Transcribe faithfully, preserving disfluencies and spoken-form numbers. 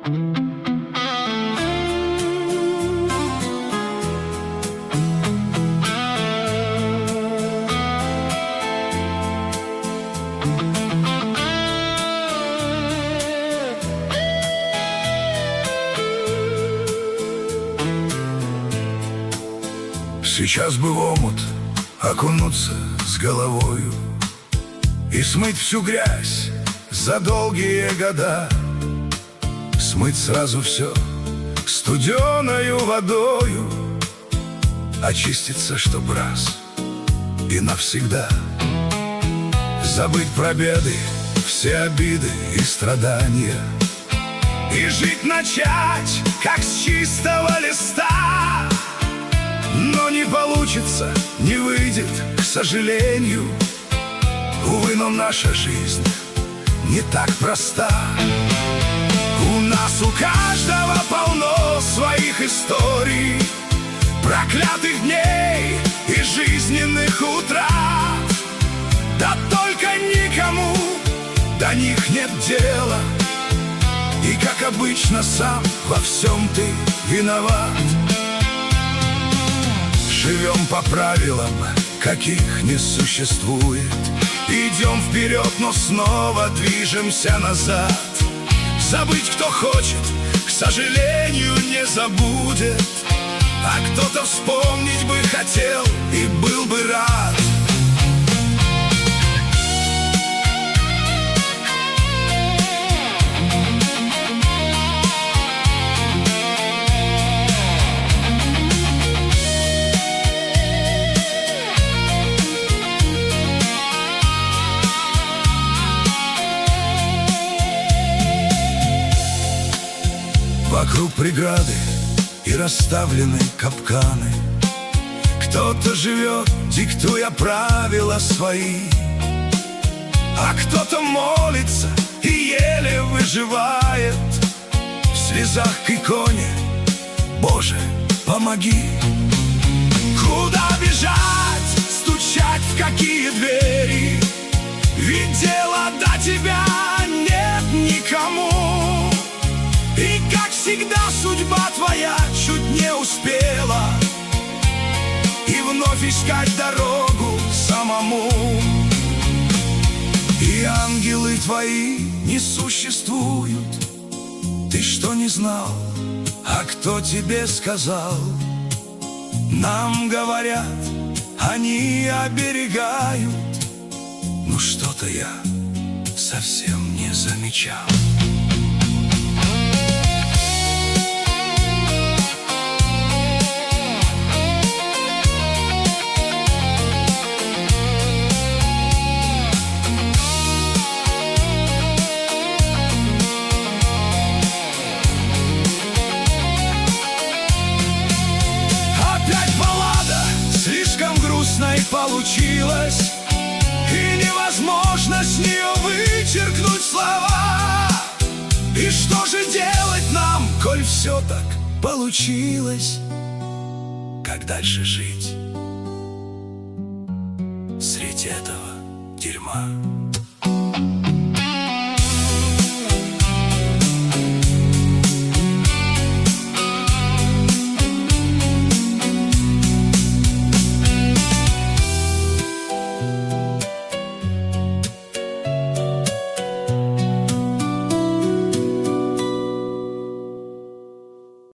Сейчас бы в омут окунуться с головою и смыть всю грязь за долгие года, смыть сразу все студеною водою, очиститься, чтоб раз и навсегда забыть про беды, все обиды и страдания, и жить начать, как с чистого листа. Но не получится, не выйдет, к сожалению. Увы, но наша жизнь не так проста. У нас у каждого полно своих историй, проклятых дней и жизненных утрат. Да только никому до них нет дела, и, как обычно, сам во всем ты виноват. Живем по правилам, каких не существует. Идем вперед, но снова движемся назад. Забыть кто хочет, к сожалению, не забудет, а кто-то вспомнить бы хотел и был бы рад. Вокруг преграды и расставлены капканы. Кто-то живет, диктуя правила свои, а кто-то молится и еле выживает. В слезах к иконе: Боже, помоги. Куда бежать, стучать в какие двери? Ведь дела до тебя нет никому. И, как всегда, судьба твоя чуть не успела, и вновь искать дорогу самому. И ангелы твои не существуют. Ты что, не знал? А кто тебе сказал? Нам говорят, они оберегают. Ну что-то я совсем не замечал. Получилось, и невозможно с нее вычеркнуть слова. И что же делать нам, коль все так получилось? Как дальше жить среди этого дерьма?